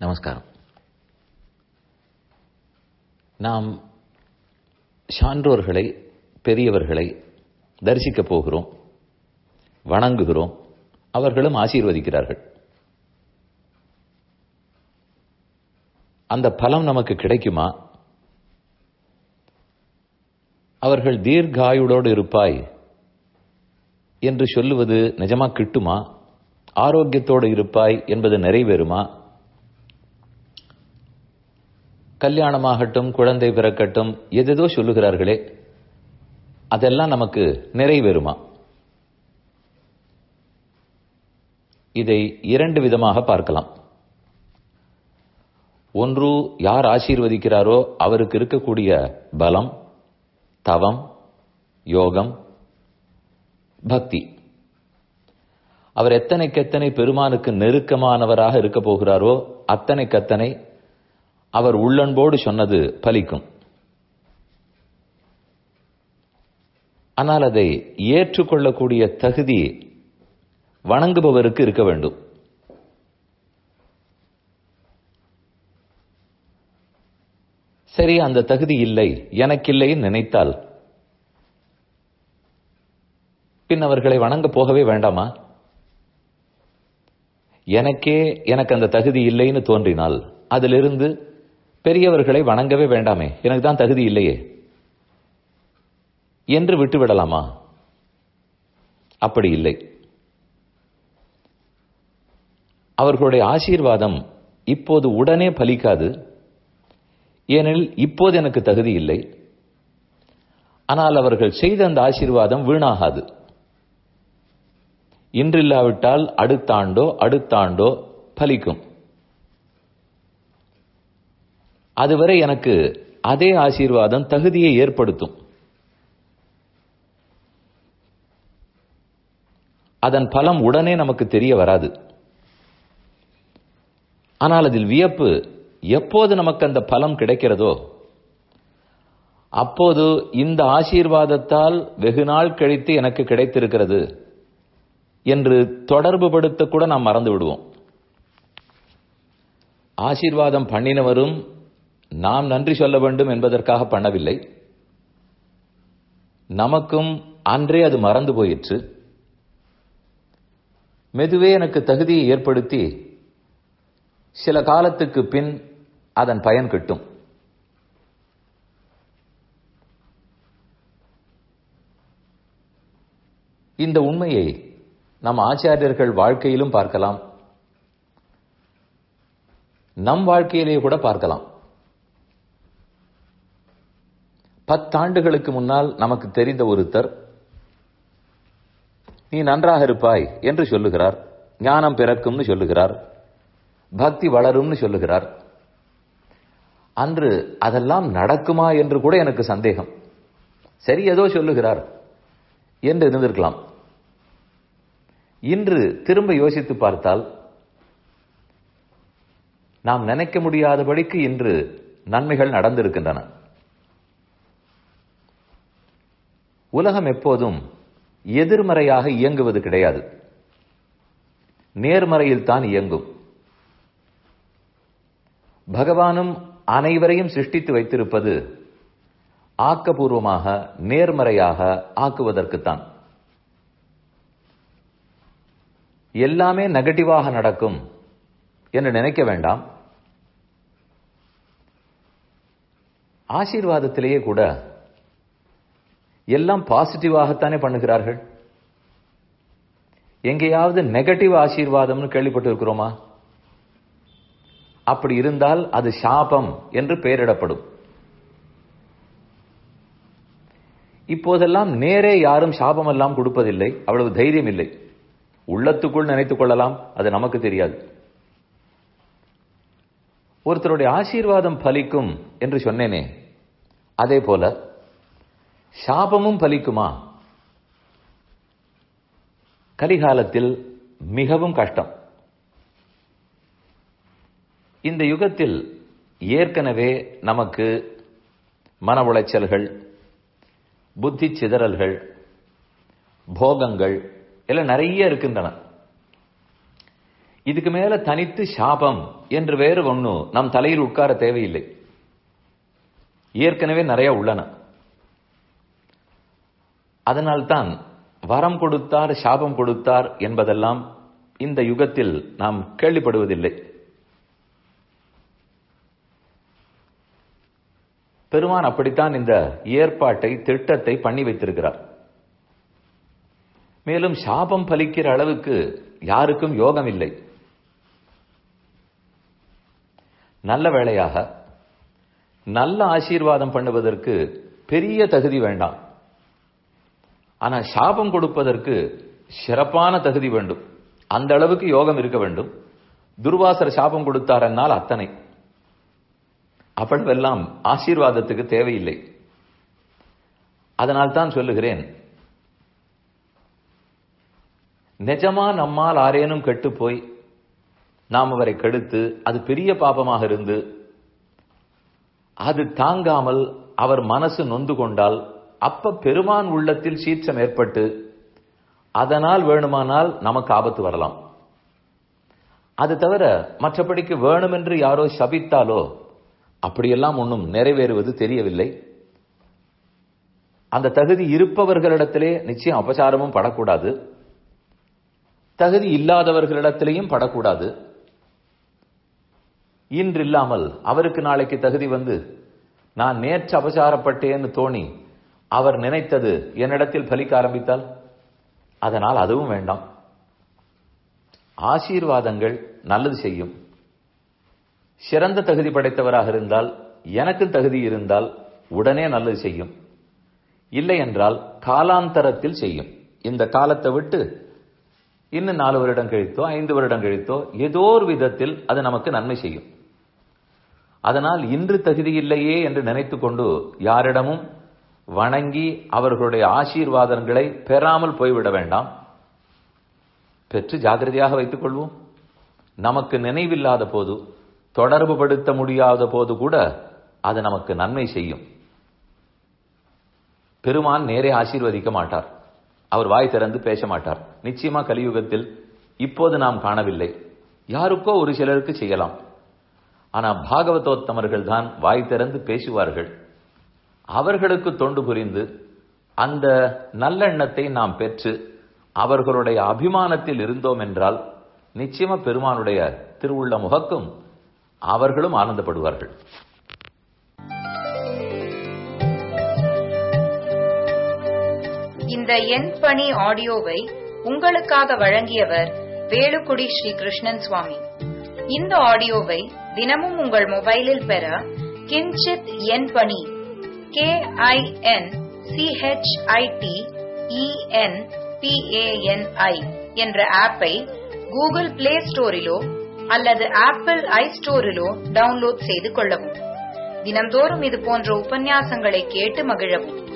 நமஸ்காரம். நாம் சான்றோர்களை, பெரியவர்களை தரிசிக்கப் போகிறோம், வணங்குகிறோம். அவர்களும் ஆசீர்வதிக்கிறார்கள். அந்த பலம் நமக்கு கிடைக்குமா? அவர்கள் தீர்காயுளோடு இருப்பாய் என்று சொல்லுவது நிஜமா கிட்டுமா? ஆரோக்கியத்தோடு இருப்பாய் என்பது நிறைவேறுமா? கல்யாணமாகட்டும், குழந்தை பிறக்கட்டும், எதேதோ சொல்லுகிறார்களே, அதெல்லாம் நமக்கு நிறைவேறுமா? இதை இரண்டு விதமாக பார்க்கலாம். ஒன்று, யார் ஆசீர்வதிக்கிறாரோ அவருக்கு இருக்கக்கூடிய பலம், தவம், யோகம், பக்தி. அவர் எத்தனைக்கெத்தனை பெருமானுக்கு நெருக்கமானவராக இருக்க போகிறாரோ அத்தனைக்கத்தனை அவர் உள்ளன்போடு சொன்னது பலிக்கும். ஆனால் அதை ஏற்றுக்கொள்ளக்கூடிய தகுதி வணங்குபவருக்கு இருக்க வேண்டும். சரி, அந்த தகுதி இல்லை, எனக்கில்லைன்னு நினைத்தால் பின் அவர்களை வணங்க போகவே வேண்டாமா? எனக்கு அந்த தகுதி இல்லைன்னு தோன்றினால் அதிலிருந்து பெரியவர்களை வணங்கவே வேண்டாமே, எனக்கு தான் தகுதி இல்லையே என்று விட்டுவிடலாமா? அப்படி இல்லை. அவர்களுடைய ஆசீர்வாதம் இப்போது உடனே பலிக்காது. ஏனெனில் இப்போது எனக்கு தகுதி இல்லை. ஆனால் அவர்கள் செய்த அந்த ஆசீர்வாதம் வீணாகாது. இன்றில்லாவிட்டால் அடுத்தாண்டோ பலிக்கும். அதுவரை எனக்கு அதே ஆசீர்வாதம் தகுதியை ஏற்படுத்தும். அதன் பலம் உடனே நமக்கு தெரிய வராது. ஆனால் அதில் வியப்பு, எப்போது நமக்கு அந்த பலம் கிடைக்கிறதோ அப்போது இந்த ஆசீர்வாதத்தால் வெகு நாள் கழித்து எனக்கு கிடைத்திருக்கிறது என்று தொடர்பு படுத்த கூட நாம் மறந்து விடுவோம். ஆசீர்வாதம் பண்ணினவரும் நாம் நன்றி சொல்ல வேண்டும் என்பதற்காக பண்ணவில்லை. நமக்கும் அன்றே அது மறந்து போயிற்று. மெதுவே எனக்கு தகுதியை ஏற்படுத்தி சில காலத்துக்கு பின் அதன் பயன் கிட்டும். இந்த உண்மையை நம் ஆச்சாரியர்கள் வாழ்க்கையிலும் பார்க்கலாம், நம் வாழ்க்கையிலே கூட பார்க்கலாம். 10 ஆண்டுகளுக்கு முன்னால் நமக்கு தெரிந்த ஒருத்தர், நீ நன்றாக இருப்பாய் என்று சொல்லுகிறார், ஞானம் பிறக்கும்னு சொல்லுகிறார், பக்தி வளரும்னு சொல்லுகிறார். அன்று அதெல்லாம் நடக்குமா என்று கூட எனக்கு சந்தேகம். சரி, ஏதோ சொல்லுகிறார் என்று இருந்திருக்கலாம். இன்று திரும்ப யோசித்து பார்த்தால் நாம் நினைக்க முடியாதபடிக்கு இன்று நன்மைகள் நடந்திருக்கின்றன. உலகம் எப்போதும் எதிர்மறையாக இயங்குவது கிடையாது, நேர்மறையில் தான் இயங்கும். பகவானும் அனைவரையும் சிருஷ்டித்து வைத்திருப்பது ஆக்கப்பூர்வமாக, நேர்மறையாக ஆக்குவதற்குத்தான். எல்லாமே நெகட்டிவாக நடக்கும் என்று நினைக்க வேண்டாம். ஆசீர்வாதத்திலேயே கூட எல்லாம் பாசிட்டிவாகத்தானே பண்ணுகிறார்கள். எங்கேயாவது நெகட்டிவ் ஆசீர்வாதம்னு கேள்விப்பட்டிருக்கிறோமா? அப்படி இருந்தால் அது சாபம் என்று பெயரிடப்படும். இப்போதெல்லாம் நேரே யாரும் சாபமெல்லாம் கொடுப்பதில்லை, அவ்வளவு தைரியம் இல்லை. உள்ளத்துக்குள் நினைத்துக் கொள்ளலாம், அது நமக்கு தெரியாது. ஒருத்தருடைய ஆசீர்வாதம் பலிக்கும் என்று சொன்னேனே, அதே போல சாபமும் பலிக்குமா? கலிகாலத்தில் மிகவும் கஷ்டம். இந்த யுகத்தில் ஏற்கனவே நமக்கு மன உளைச்சல்கள், புத்தி சிதறல்கள், போகங்கள் எல்லாம் நிறைய இருக்கின்றன. இதுக்கு மேல தனித்து சாபம் என்று வேறு ஒண்ணு நம் தலையில் உட்கார தேவையில்லை. ஏற்கனவே நிறைய உள்ளன. அதனால்தான் வரம் கொடுத்தார் சாபம் கொடுத்தார் என்பதெல்லாம் இந்த யுகத்தில் நாம் கேள்விப்படுவதில்லை. பெருமான் அப்படித்தான் இந்த ஏற்பாட்டை திட்டத்தை பண்ணி வைத்திருக்கிறார். மேலும் சாபம் பலிக்கிற அளவுக்கு யாருக்கும் யோகம் இல்லை. நல்ல வேளையாக நல்ல ஆசீர்வாதம் பண்ணுவதற்கு பெரிய தகுதி வேண்டாம். ஆனா சாபம் கொடுப்பதற்கு சிறப்பான தகுதி வேண்டும். அந்த அளவுக்கு யோகம் இருக்க வேண்டும். துர்வாசர் சாபம் கொடுத்தார் என்னால் அத்தனை. அப்படிவெல்லாம் ஆசீர்வாதத்துக்கு தேவையில்லை. அதனால் தான் சொல்லுகிறேன், நிஜமா நம்மால் ஆரேனும் கெட்டு போய் நாம் அவரை கெடுத்து அது பெரிய பாபமாக இருந்து அது தாங்காமல் அவர் மனசு நொந்து கொண்டால் அப்ப பெருமான் உள்ளத்தில் சீற்றம் ஏற்பட்டு அதனால் வேணுமானால் நமக்கு ஆபத்து வரலாம். அது தவிர மற்றபடிக்கு வேணுமென்று யாரோ சபித்தாலோ அப்படியெல்லாம் ஒன்றும் நிறைவேறுவது தெரியவில்லை. அந்த தகுதி இருப்பவர்களிடத்திலே நிச்சயம் அபசாரமும் படக்கூடாது, தகுதி இல்லாதவர்களிடத்திலேயும் படக்கூடாது. இன்றில்லாமல் அவருக்கு நாளைக்கு தகுதி வந்து நான் நேற்று அபசாரப்பட்டேன்னு தோணி அவர் நினைத்தது என்னிடத்தில் பலிக்க ஆரம்பித்தால் அதனால் அதுவும் வேண்டாம். ஆசீர்வாதங்கள் நல்லது செய்யும். சிறந்த தகுதி படைத்தவராக இருந்தால், எனக்கு தகுதி இருந்தால் உடனே நல்லது செய்யும். இல்லை என்றால் காலாந்தரத்தில் செய்யும். இந்த காலத்தை விட்டு இன்னும் 4 வருடம் கழித்தோ 5 வருடம் கழித்தோ ஏதோ ஒரு விதத்தில் அது நமக்கு நன்மை செய்யும். அதனால் இன்று தகுதி இல்லையே என்று நினைத்துக் கொண்டு யாரிடமும் வணங்கி அவர்களுடைய ஆசீர்வாதங்களை பெறாமல் போய்விட வேண்டாம். பெற்று ஜாகிரதையாக வைத்துக் கொள்வோம். நமக்கு நினைவில்லாத போது, தொடர்பு படுத்த முடியாத போது கூட அது நமக்கு நன்மை செய்யும். பெருமான் நேரே ஆசீர்வதிக்க மாட்டார். அவர் வாய் திறந்து பேச மாட்டார். நிச்சயமா கலியுகத்தில் இப்போது நாம் காணவில்லை. யாருக்கோ ஒரு சிலருக்கு செய்யலாம். ஆனா பாகவதோத்தமர்கள் தான் வாய் திறந்து பேசுவார்கள். அவர்களுக்கு தொண்டு புரிந்து அந்த நல்லெண்ணத்தை நாம் பெற்று அவர்களுடைய அபிமானத்தில் இருந்தோம் என்றால் நிச்சயமா பெருமானுடைய திருவுள்ள முகக்கும் அவர்களும் ஆனந்தப்படுவார்கள். இந்த என் பணி ஆடியோவை உங்களுக்காக வழங்கியவர் வேலுக்குடி ஸ்ரீ கிருஷ்ணன் சுவாமி. இந்த ஆடியோவை தினமும் உங்கள் மொபைலில் பெற கிஞ்சித் என் பணி KINCHITENPANI என்ற ஆப்பை கூகுள் பிளே ஸ்டோரிலோ அல்லது ஆப்பிள் ஐஸ்டோரிலோ டவுன்லோட் செய்து கொள்ளவும். தினம்தோறும் இது போன்ற உபன்யாசங்களை கேட்டு மகிழவும்.